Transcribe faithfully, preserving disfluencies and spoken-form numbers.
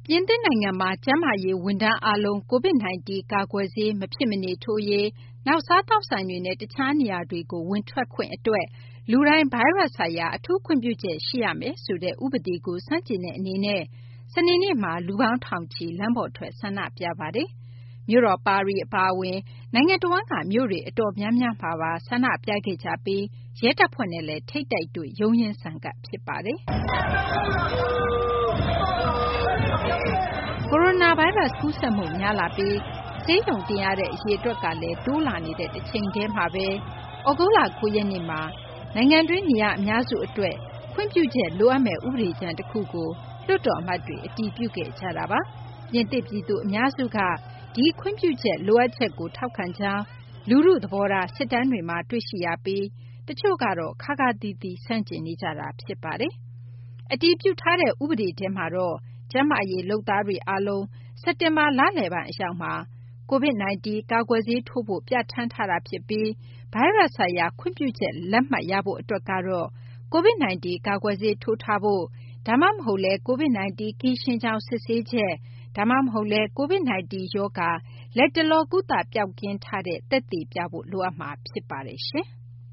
ပြင်သစ်နိုင်ငံမှာကျန်းမာရေးဝန်ထမ်းအားလုံး COVID ၁၉ ကာကွယ်ဆေးမဖြစ်မနေထိုးရေး၊ နောက် စားသောက်ဆိုင်တွေနဲ့ တခြားနေရာတွေကို ဝင်ထွက်ခွင့်အတွက် လူတိုင်း ဗိုင်းရပ်စ်ဆိုင်ရာ အထူးခွင့်ပြုချက်ရှိရမယ်ဆိုတဲ့ ဥပဒေကို ဆန့်ကျင်တဲ့အနေနဲ့ စနေနေ့မှာ လူပေါင်းထောင်ချီ လမ်းပေါ်ထွက် ဆန္ဒပြကြပါတယ်။ မြို့တော် ပါရီအပါအဝင် နိုင်ငံတဝန်းက မြို့တွေအတော်များများမှာပါ ဆန္ဒပြခဲ့ကြပြီး ရဲတပ်ဖွဲ့နဲ့လည်း ထိပ်တိုက်တွေ့ ရုန်းရင်းဆန်ခတ် ဖြစ်ပါတယ်။ ကိုရိုနာဗိုင်းရပ်စ် ကူးစက်မှုများလာပြီး ဆေးရုံတင်ရတဲ့ အရေအတွက်ကလည်း တိုးလာနေတဲ့ တချိန်တည်းမှာပဲ သြဂုတ်လ ၉ ရက်နေ့မှာ နိုင်ငံတွင်း နေရာအများစုအတွက် ခွင့်ပြုချက်လိုအပ်မယ့် ဥပဒေကြမ်းတခုကို လွှတ်တော်အမတ်တွေ အတည်ပြုခဲ့ကြတာပါ။ ပြင်သစ်ပြည်သူအများစုက ဒီခွင့်ပြုချက် လိုအပ်ချက်ကို ထောက်ခံကြောင်း လူထုသဘောထား စစ်တမ်းတွေမှာ တွေ့ရှိရပြီး တချို့ကတော့ ခါးခါးသီးသီး ဆန့်ကျင်နေကြတာ ဖြစ်ပါတယ်။ အတည်ပြုထားတဲ့ ဥပဒေထဲမှာတော့ ကျန်းမာရေးလုပ်သားတွေအားလုံး စက်တင်ဘာလလယ်ပိုင်းအရောက်မှာ COVID ၁၉ ကာကွယ်ဆေးထိုးဖို့ ပြဌာန်းထားတာဖြစ်ပြီး ဗိုင်းရပ်စ်ဆိုင်ရာ ခွင့်ပြုချက်လက်မှတ်ရဖို့အတွက်ကတော့ COVID ၁၉ ကာကွယ်ဆေးထိုးထားဖို့ ဒါမှမဟုတ်လည်း COVID ၁၉ ကင်းရှင်းကြောင်း စစ်ဆေးချက် ဒါမှမဟုတ်လည်း COVID ၁၉ ရောဂါ လတ်တလော ကုသပျောက်ကင်းထားတဲ့ သက်သေပြဖို့ လိုအပ်မှာ ဖြစ်ပါတယ်။